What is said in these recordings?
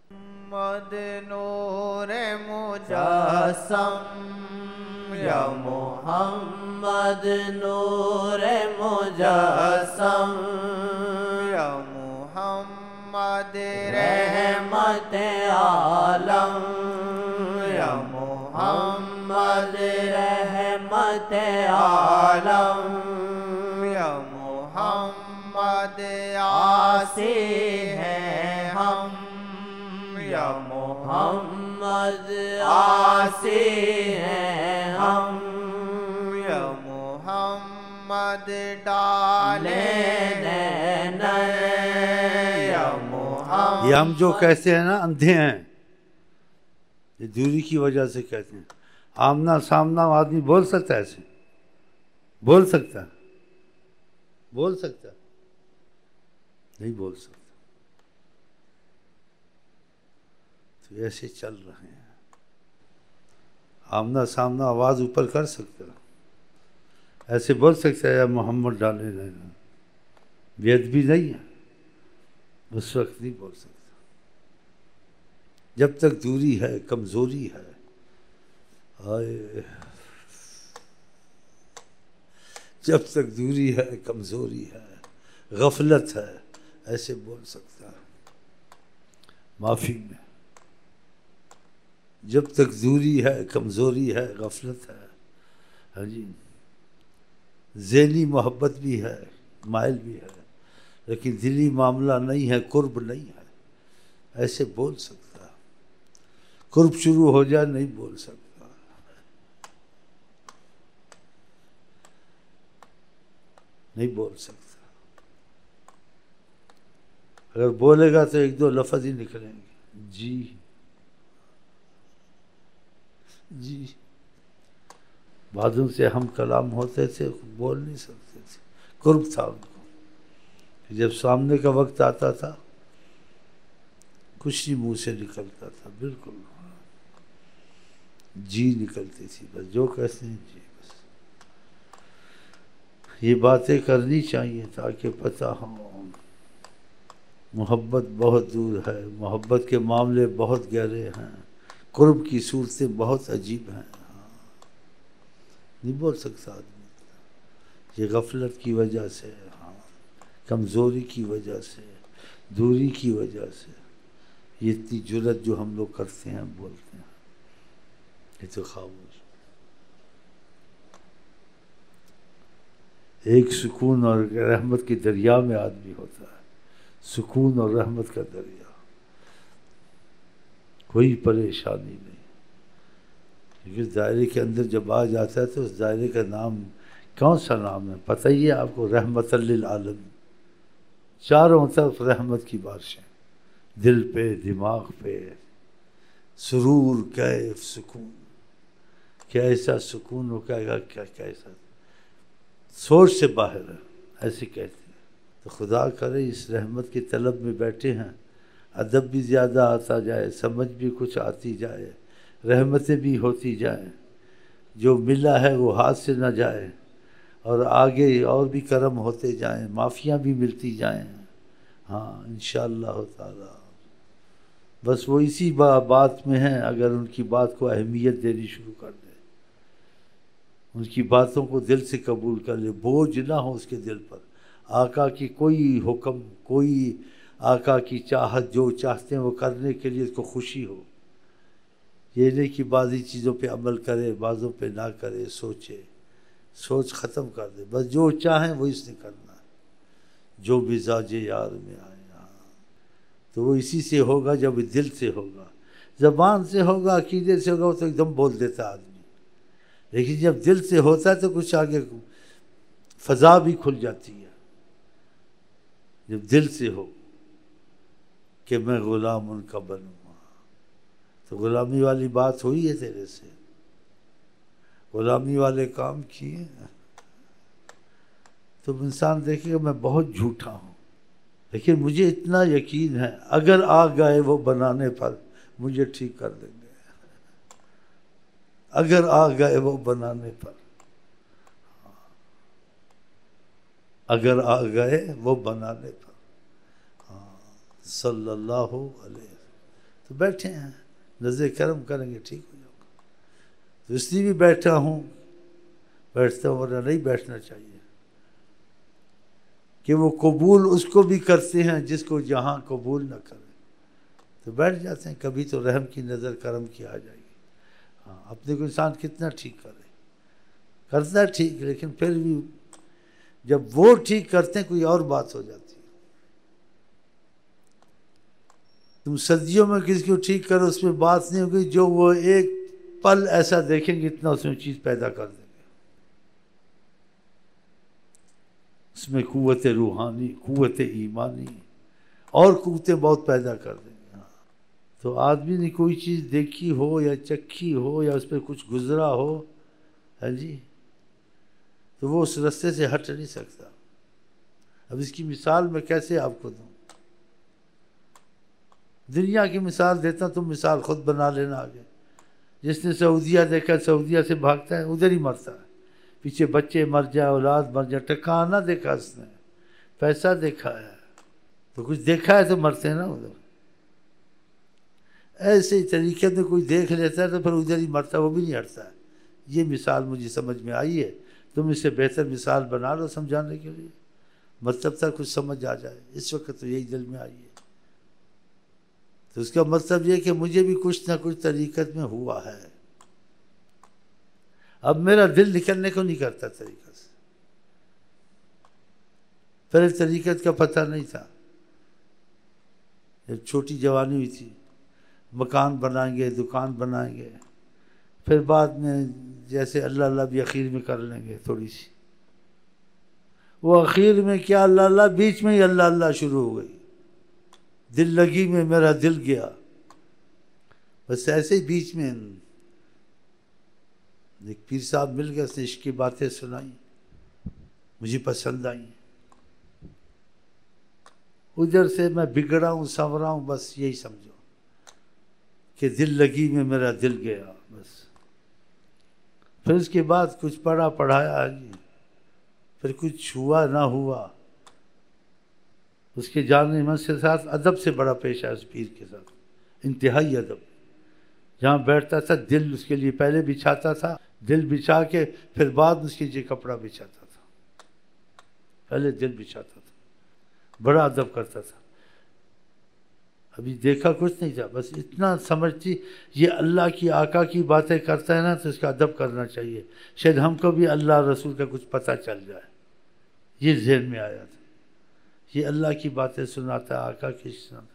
محمد نور مجسم یا محمد نور مجسم یا محمد رحمت عالم یا محمد رحمت عالم یا محمد آسی ہیں ہم یا محمد آسی ہیں ہم یا محمد ڈالے یا محمد یہ ہم جو کہتے ہیں نا اندھے ہیں، یہ دوری کی وجہ سے کہتے ہیں. آمنا سامنا آدمی بول سکتا ہے ایسے؟ بول سکتا ہے؟ بول سکتا ہے؟ نہیں بول سکتا. تو ایسے چل رہے ہیں. آمنا سامنا آواز اوپر کر سکتا ہے، ایسے بول سکتا ہے یا محمد ڈالے رہنا، بے ادبی نہیں ہے، اس وقت نہیں بول سکتا. جب تک دوری ہے کمزوری ہے. جب تک دوری ہے کمزوری ہے غفلت ہے، ایسے بول سکتا ہے معافی میں. جب تک دوری ہے کمزوری ہے غفلت ہے. ہاں جی، ذہنی محبت بھی ہے، مائل بھی ہے، لیکن دلی معاملہ نہیں ہے، قرب نہیں ہے، ایسے بول سکتا. قرب شروع ہو جائے نہیں بول سکتا. نہیں بول سکتا. اگر بولے گا تو ایک دو لفظ ہی نکلیں گے. جی جی. بعضوں سے ہم کلام ہوتے تھے بول نہیں سکتے تھے، قرب تھا ان کو. جب سامنے کا وقت آتا تھا کچھ نہیں منہ سے نکلتا تھا، بالکل جی نکلتی تھی، بس جو کہتے ہیں جی. بس یہ باتیں کرنی چاہیے تاکہ پتہ ہو محبت بہت دور ہے، محبت کے معاملے بہت گہرے ہیں، قرب کی صورتیں بہت عجیب ہیں. نہیں بول سکتا آدمی، یہ غفلت کی وجہ سے، کمزوری کی وجہ سے، دوری کی وجہ سے. یہ اتنی جرت جو ہم لوگ کرتے ہیں بولتے ہیں، یہ تو خاموش. ایک سکون اور رحمت کے دریا میں آدمی ہوتا ہے، سکون اور رحمت کا دریا، کوئی پریشانی نہیں. کیونکہ دائرے کے اندر جب آ جاتا ہے تو اس دائرے کا نام کون سا نام ہے پتہ ہی ہے آپ کو؟ رحمت للعالمین. چاروں طرف رحمت کی بارشیں، دل پہ، دماغ پہ، سرور، کیف، سکون. کیا ایسا سکون ہو کہے گا کیا ایسا سوچ سے باہر ہے، ایسے کہتے ہیں. تو خدا کرے اس رحمت کی طلب میں بیٹھے ہیں، ادب بھی زیادہ آتا جائے، سمجھ بھی کچھ آتی جائے، رحمتیں بھی ہوتی جائیں، جو ملا ہے وہ ہاتھ سے نہ جائے، اور آگے اور بھی کرم ہوتے جائیں، معافیاں بھی ملتی جائیں. ہاں انشاءاللہ تعالی. بس وہ اسی بات میں ہیں، اگر ان کی بات کو اہمیت دینی شروع کر دے، ان کی باتوں کو دل سے قبول کر لے، بوجھ نہ ہو اس کے دل پر. آقا کی کوئی حکم، کوئی آقا کی چاہت، جو چاہتے ہیں وہ کرنے کے لیے اس کو خوشی ہو. یہ نہیں کہ بعضی چیزوں پہ عمل کرے بعضوں پہ نہ کرے، سوچے، سوچ ختم کر دے. بس جو چاہیں وہ اس نے کرنا ہے، جو مزاج یار میں آئے. تو وہ اسی سے ہوگا جب دل سے ہوگا. زبان سے ہوگا، عقیدے سے ہوگا، وہ تو ایک دم بول دیتا آدمی، لیکن جب دل سے ہوتا ہے تو کچھ آگے فضا بھی کھل جاتی ہے. جب دل سے ہو کہ میں غلام ان کا بنوں، تو غلامی والی بات ہوئی ہے تیرے سے، غلامی والے کام کیے. تو انسان دیکھے گا میں بہت جھوٹا ہوں، لیکن مجھے اتنا یقین ہے اگر آ گئے وہ بنانے پر مجھے ٹھیک کر دیں گے. اگر آ گئے وہ بنانے پر، اگر آ گئے وہ بنانے پر. صلی اللہ علیہ وسلم. تو بیٹھے ہیں، نظر کرم کریں گے ٹھیک ہو جاؤ گا. تو اس لیے بھی بیٹھتا ہوں ورنہ نہیں بیٹھنا چاہیے، کہ وہ قبول اس کو بھی کرتے ہیں جس کو جہاں قبول نہ کرے. تو بیٹھ جاتے ہیں، کبھی تو رحم کی نظر کرم کی آ جائے گی. ہاں اپنے کو انسان کتنا ٹھیک کرتا ہے ٹھیک، لیکن پھر بھی جب وہ ٹھیک کرتے ہیں کوئی اور بات ہو جاتی ہے. تم صدیوں میں کسی کو ٹھیک کرو اس میں بات نہیں ہوگی، جو وہ ایک پل ایسا دیکھیں گے اتنا اس میں چیز پیدا کر دیں گے. اس میں قوت روحانی، قوت ایمانی اور قوتیں بہت پیدا کر دیں گے. تو آدمی نے کوئی چیز دیکھی ہو یا چکھی ہو یا اس پہ کچھ گزرا ہو، ہے جی، تو وہ اس رستے سے ہٹ نہیں سکتا. اب اس کی مثال میں کیسے آپ کو دوں؟ دنیا کی مثال دیتا ہوں، تم مثال خود بنا لینا آگے. جس نے سعودیہ دیکھا سعودیہ سے بھاگتا ہے، ادھر ہی مرتا ہے. پیچھے بچے مر جائے، اولاد مر جائے، ٹکانا دیکھا اس نے، پیسہ دیکھا ہے تو کچھ دیکھا ہے تو مرتے ہیں نا ادھر. ایسے ہی طریقے میں کوئی دیکھ لیتا ہے تو پھر ادھر ہی مرتا ہے، وہ بھی نہیں ہٹتا ہے. یہ مثال مجھے سمجھ میں آئی ہے، تم اس سے بہتر مثال بنا لو سمجھانے کے لیے، مطلب تک کچھ سمجھ آ جائے. اس وقت تو یہی دل میں آئی ہے. تو اس کا مطلب یہ کہ مجھے بھی کچھ نہ کچھ طریقت میں ہوا ہے. اب میرا دل نکلنے کو نہیں کرتا طریقت سے. پہلے طریقت کا پتہ نہیں تھا. جب چھوٹی جوانی ہوئی تھی، مکان بنائیں گے، دکان بنائیں گے، پھر بعد میں جیسے اللہ اللہ بھی اخیر میں کر لیں گے تھوڑی سی. وہ اخیر میں کیا اللہ اللہ، بیچ میں ہی اللہ اللہ شروع ہو گئی. دل لگی میں میرا دل گیا، بس ایسے ہی بیچ میں ایک پیر صاحب مل گئے، اس نے عشق کی باتیں سنائی، مجھے پسند آئیں. ادھر سے میں بگڑا ہوں سنورا ہوں، بس یہی سمجھو کہ دل لگی میں میرا دل گیا بس. پھر اس کے بعد کچھ پڑھایا آگے، پھر کچھ ہوا نہ ہوا. اس کے جاننے من کے ساتھ ادب سے بڑا پیش ہے، اس پیر کے ساتھ انتہائی ادب. جہاں بیٹھتا تھا دل اس کے لیے پہلے بچھاتا تھا، دل بچھا کے پھر بعد اس کے لیے کپڑا بچھاتا تھا. پہلے دل بچھاتا تھا، بڑا ادب کرتا تھا. ابھی دیکھا کچھ نہیں تھا، بس اتنا سمجھتی یہ اللہ کی آقا کی باتیں کرتا ہے نا تو اس کا ادب کرنا چاہیے، شاید ہم کو بھی اللہ رسول کا کچھ پتہ چل جائے. یہ ذہن میں آیا تھا، یہ اللہ کی باتیں سناتا ہے، آقا کی سناتا ہے.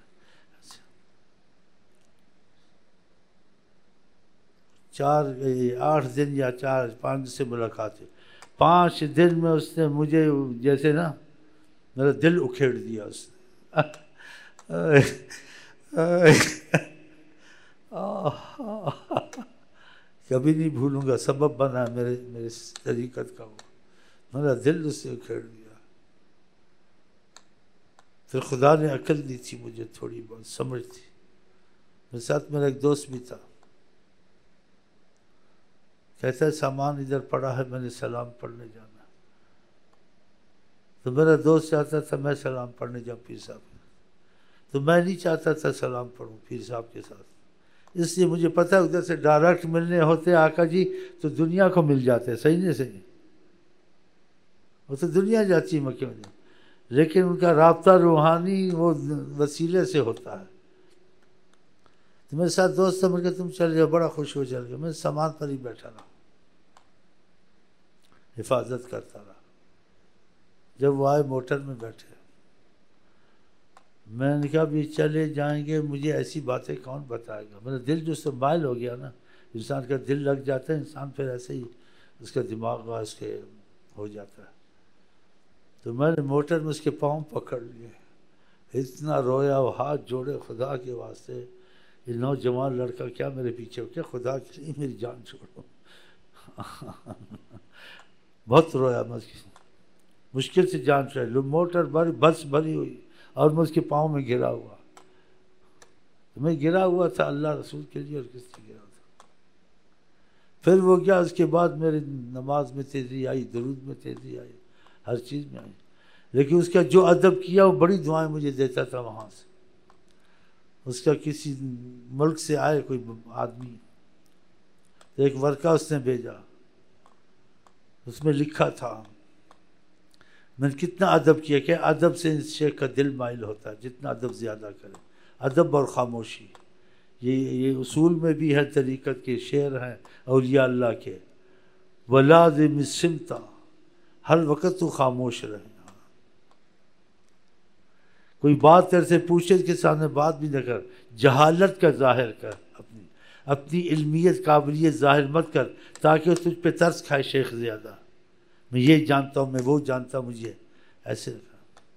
8 دن یا 5 سے ملاقات ہے. 5 دن میں اس نے مجھے جیسے نا میرا دل اکھیڑ دیا اس نے. کبھی نہیں بھولوں گا، سبب بنا میرے طریقت کا. وہ میرا دل اس سے اکھیڑ دیا. پھر خدا نے عقل دی تھی مجھے، تھوڑی بہت سمجھ تھی. میرے ساتھ میرا ایک دوست بھی تھا، کہتا ہے سامان ادھر پڑا ہے، میں نے سلام پڑھنے جانا. تو میرا دوست چاہتا تھا میں سلام پڑھنے جاؤں پیر صاحب، تو میں نہیں چاہتا تھا سلام پڑھوں پیر صاحب کے ساتھ. اس لیے مجھے پتہ ہے ادھر سے ڈائریکٹ ملنے ہوتے آقا جی تو دنیا کو مل جاتے. صحیح نہیں صحیح؟ وہ تو دنیا جاتی ہے مکے میں، لیکن ان کا رابطہ روحانی وہ وسیلے سے ہوتا ہے. تو میرے ساتھ دوست سمجھ کے تم چل جاؤ، بڑا خوش ہو چل گیا. میں سامان پر ہی بیٹھا رہا، حفاظت کرتا رہا. جب وہ آئے موٹر میں بیٹھے، میں نے کہا بھی چلے جائیں گے، مجھے ایسی باتیں کون بتائے گا. میرا دل جو سے مائل ہو گیا نا، انسان کا دل لگ جاتا ہے، انسان پھر ایسے ہی اس کا دماغ اس کے ہو جاتا ہے. تو میں نے موٹر میں اس کے پاؤں پکڑ لیے، اتنا رویا، وہ ہاتھ جوڑے خدا کے واسطے، یہ نوجوان لڑکا کیا میرے پیچھے ہو، کیا خدا کے لیے میری جان چھوڑو. بہت رویا میں، مشکل سے جان چھوڑی. موٹر بس بھری ہوئی اور میں اس کے پاؤں میں گرا ہوا. میں گرا ہوا تھا اللہ رسول کے لیے، اور کس سے گرا تھا. پھر وہ کیا، اس کے بعد میری نماز میں تیزی آئی، درود میں تیزی آئی، ہر چیز میں آئی. لیکن اس کا جو ادب کیا، وہ بڑی دعائیں مجھے دیتا تھا وہاں سے. اس کا کسی ملک سے آئے کوئی آدمی، ایک ورقہ اس نے بھیجا، اس میں لکھا تھا، میں نے کتنا ادب کیا کہ ادب سے اس شیخ کا دل مائل ہوتا ہے، جتنا ادب زیادہ کرے، ادب اور خاموشی، یہ اصول میں بھی ہے، طریقت کے شعر ہیں اولیاء اللہ کے، وَلَازِمِ الصِّمْتَ، ہر وقت تو خاموش رہے، کوئی بات تیرے سے پوچھے کے سامنے بات بھی نہ کر، جہالت کا ظاہر کر، اپنی علمیت قابلیت ظاہر مت کر تاکہ وہ تجھ پہ ترس کھائے شیخ زیادہ، میں یہ جانتا ہوں، میں وہ جانتا ہوں، مجھے ایسے رکھا۔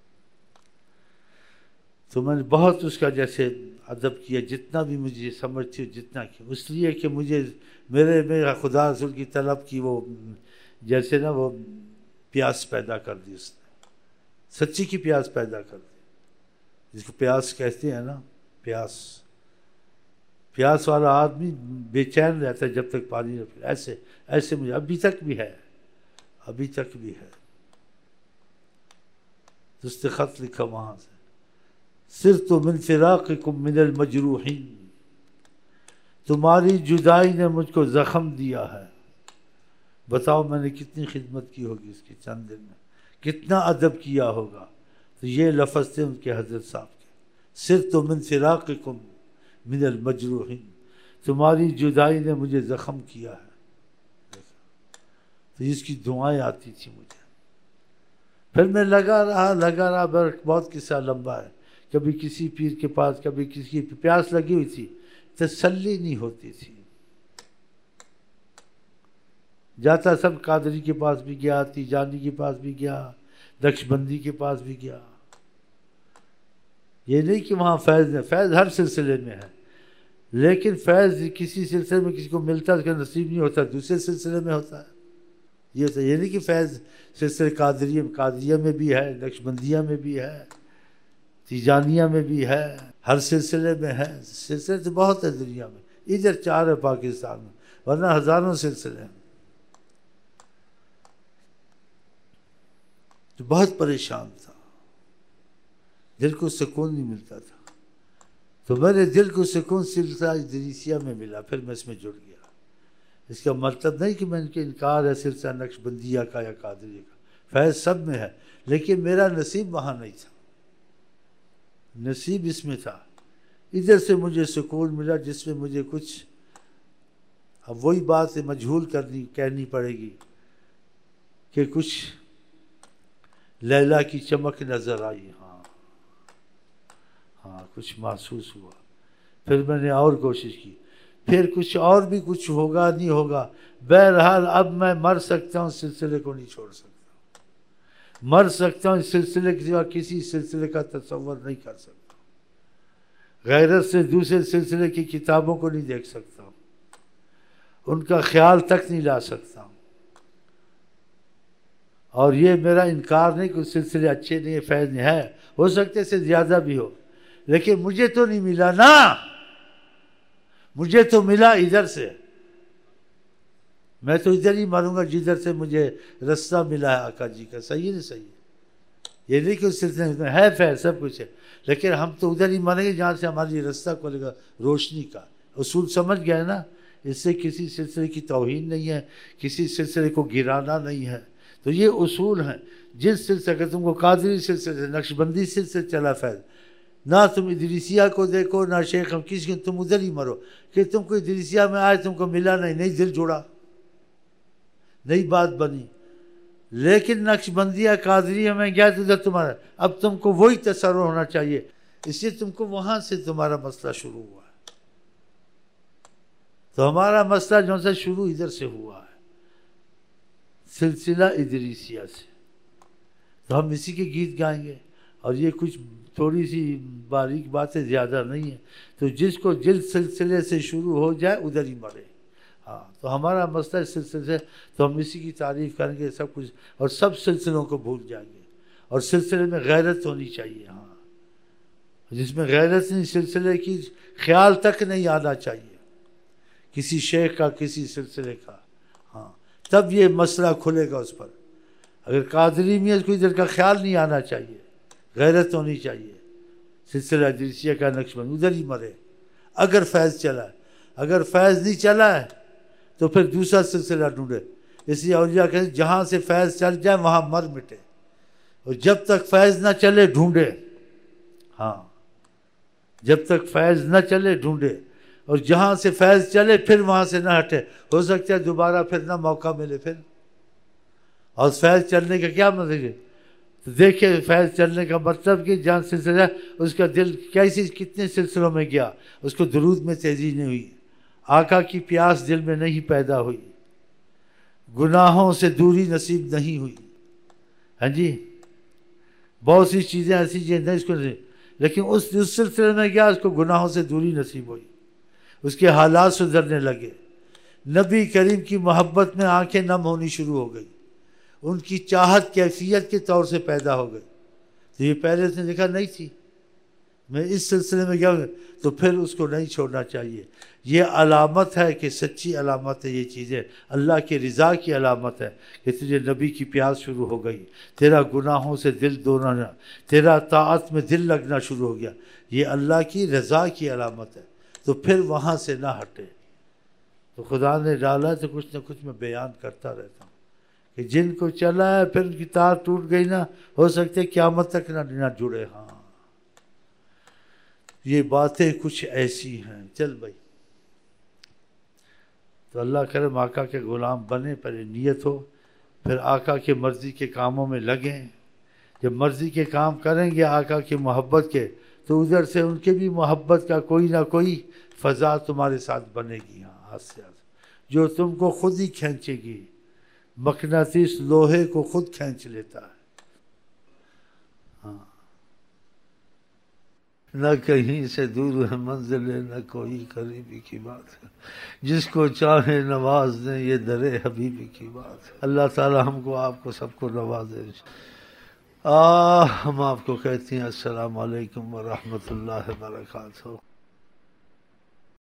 تو میں نے بہت اس کا جیسے ادب کیا، جتنا بھی مجھے سمجھ تھی جتنا کیا، اس لیے کہ مجھے میرا خدا رسول کی طلب کی وہ جیسے نا وہ پیاس پیدا کر دی، اس نے سچی کی پیاس پیدا کر دی، جس کو پیاس کہتے ہیں نا، پیاس والا آدمی بے چین رہتا ہے جب تک پانی نہ پی، ایسے مجھے ابھی تک بھی ہے، دوست خط لکھا وہاں سے، صرت من فراقکم من المجروحین، تمہاری جدائی نے مجھ کو زخم دیا ہے، بتاؤ میں نے کتنی خدمت کی ہوگی اس کی چند دن میں، کتنا ادب کیا ہوگا۔ تو یہ لفظ تھے ان کے حضرت صاحب کے، صرت من فراقکم من المجروحین، تمہاری جدائی نے مجھے زخم کیا ہے، تو اس کی دعائیں آتی تھی مجھے، پھر میں لگا رہا، بہت قصہ لمبا ہے، کبھی کسی پیر کے پاس، کبھی کسی کی پیاس لگی ہوئی تھی، تسلی نہیں ہوتی تھی، جاتا سب قادری کے پاس بھی گیا، تیجانی کے پاس بھی گیا، نقشبندی کے پاس بھی گیا، یہ نہیں کہ وہاں فیض ہر سلسلے میں ہے، لیکن فیض کسی سلسلے میں کسی کو ملتا ہے، اس کا نصیب نہیں ہوتا، دوسرے سلسلے میں ہوتا ہے، یہ نہیں کہ فیض سلسلے قادریہ میں بھی ہے، نقشبندیہ میں بھی ہے، تیجانیہ میں بھی ہے، ہر سلسلے میں ہے، سلسلے تو بہت ہے دنیا میں، ادھر 4 ہے پاکستان میں، ورنہ ہزاروں سلسلے ہیں۔ تو بہت پریشان تھا، دل کو سکون نہیں ملتا تھا، تو میرے دل کو سکون سلسلہ ادریسیہ میں ملا، پھر میں اس میں جڑ گیا۔ اس کا مطلب نہیں کہ میں ان کے انکار ہے سلسلہ نقشبندیہ کا یا قادریہ کا، فیض سب میں ہے، لیکن میرا نصیب وہاں نہیں تھا، نصیب اس میں تھا، ادھر سے مجھے سکون ملا جس میں مجھے کچھ، اب وہی بات مجہول کہنی پڑے گی کہ کچھ لیلا کی چمک نظر آئی، ہاں کچھ محسوس ہوا، پھر میں نے اور کوشش کی، پھر کچھ اور بھی کچھ ہوگا نہیں ہوگا، بہرحال اب میں مر سکتا ہوں، سلسلے کو نہیں چھوڑ سکتا، مر سکتا ہوں، اس سلسلے کے سوا کسی سلسلے کا تصور نہیں کر سکتا، غیرت سے دوسرے سلسلے کی کتابوں کو نہیں دیکھ سکتا ہوں، ان کا خیال تک نہیں لا سکتا ہوں، اور یہ میرا انکار نہیں کہ سلسلے اچھے نہیں، فیض نہیں ہے، ہو سکتے سے زیادہ بھی ہو، لیکن مجھے تو نہیں ملا نا، مجھے تو ملا ادھر سے، میں تو ادھر ہی مروں گا جدھر سے مجھے رستہ ملا ہے آقا جی کا، صحیح نہیں صحیح ہے، یہ نہیں کہ اس سلسلے میں ہے فیض سب کچھ ہے، لیکن ہم تو ادھر ہی مریں گے جہاں سے ہماری رستہ کھلے گا روشنی کا، اصول سمجھ گئے نا، اس سے کسی سلسلے کی توہین نہیں ہے، کسی سلسلے کو گرانا نہیں ہے، تو یہ اصول ہیں، جس سلسلے اگر تم کو قادری سلسلے سے نقشبندی سلسلے چلا فیض، نہ تم ادریسیہ کو دیکھو نہ شیخ کسی کو، تم ادھر ہی مرو، کہ تم کو ادریسیہ میں آئے تم کو ملا نہیں دل جڑا، نئی بات بنی، لیکن نقشبندیہ قادریہ میں گیا تو ادھر تمہارا، اب تم کو وہی تصور ہونا چاہیے، اس لیے تم کو وہاں سے تمہارا مسئلہ شروع ہوا ہے، تو ہمارا مسئلہ جو سے شروع ادھر سے ہوا ہے، سلسلہ ادریسیہ سے، تو ہم اسی کے گیت گائیں گے، اور یہ کچھ تھوڑی سی باریک باتیں زیادہ نہیں ہیں، تو جس کو جس سلسلے سے شروع ہو جائے ادھر ہی مرے، ہاں تو ہمارا مسئلہ اس سلسلے سے، تو ہم اسی کی تعریف کریں گے سب کچھ، اور سب سلسلوں کو بھول جائیں گے، اور سلسلے میں غیرت ہونی چاہیے، ہاں جس میں غیرت نہیں، سلسلے کی خیال تک نہیں آنا چاہیے، کسی شیخ کا کسی سلسلے کا، ہاں تب یہ مسئلہ کھلے گا اس پر، اگر قادری میں کوئی ادھر کا خیال نہیں آنا چاہیے، غیرت ہونی چاہیے، سلسلہ ادریسیہ کا نقشبند ادھر ہی مرے اگر فیض چلا ہے. اگر فیض نہیں چلا ہے تو پھر دوسرا سلسلہ ڈھونڈے. اس لیے اولیاء کہتے ہیں جہاں سے فیض چل جائے وہاں مر مٹے، اور جب تک فیض نہ چلے ڈھونڈے. ہاں جب تک فیض نہ چلے ڈھونڈے، اور جہاں سے فیض چلے پھر وہاں سے نہ ہٹے. ہو سکتا ہے دوبارہ پھر نہ موقع ملے پھر. اور فیض چلنے کا کیا مطلب ہے؟ تو دیکھیں فیض چلنے کا مطلب کہ جہاں سلسلہ اس کا دل کیسی کتنے سلسلوں میں گیا، اس کو درود میں تیزی نہیں ہوئی، آقا کی پیاس دل میں نہیں پیدا ہوئی، گناہوں سے دوری نصیب نہیں ہوئی. ہاں جی بہت سی چیزیں ایسی چیزیں نہیں اس کو نہیں، لیکن اس سلسلے میں گیا اس کو گناہوں سے دوری نصیب ہوئی، اس کے حالات سدھرنے لگے. نبی کریم کی محبت میں آنکھیں نم ہونی شروع ہو گئی، ان کی چاہت کیفیت کے طور سے پیدا ہو گئی. تو یہ پہلے اس نے دیکھا نہیں تھی. میں اس سلسلے میں گیا تو پھر اس کو نہیں چھوڑنا چاہیے. یہ علامت ہے کہ سچی علامت ہے. یہ چیزیں اللہ کی رضا کی علامت ہے کہ تجھے نبی کی پیاس شروع ہو گئی، تیرا گناہوں سے دل دوڑنا، تیرا طاعت میں دل لگنا شروع ہو گیا. یہ اللہ کی رضا کی علامت ہے. تو پھر وہاں سے نہ ہٹے. تو خدا نے ڈالا تو کچھ نہ کچھ میں بیان کرتا رہتا ہوں کہ جن کو چلا ہے پھر ان کی تار ٹوٹ گئی نا، ہو سکتے قیامت تک نہ جڑے. ہاں یہ باتیں کچھ ایسی ہیں. چل بھائی تو اللہ کرم آقا کے غلام بنے، پہلے نیت ہو، پھر آقا کے مرضی کے کاموں میں لگیں. جب مرضی کے کام کریں گے آقا کی محبت کے، تو ادھر سے ان کے بھی محبت کا کوئی نہ کوئی فضا تمہارے ساتھ بنے گی. ہاں ہاتھ سے ہاتھ جو تم کو خود ہی کھینچے گی. مقناطیس لوہے کو خود کھینچ لیتا ہے. ہاں نہ کہیں سے دور ہے منزل، نہ کوئی قریبی کی بات ہے. جس کو چاہے نواز دیں، یہ در حبیبی کی بات ہے. اللہ تعالی ہم کو آپ کو سب کو نوازے. ہم آپ کو کہتے ہیں السلام علیکم ورحمۃ اللہ وبرکاتہ.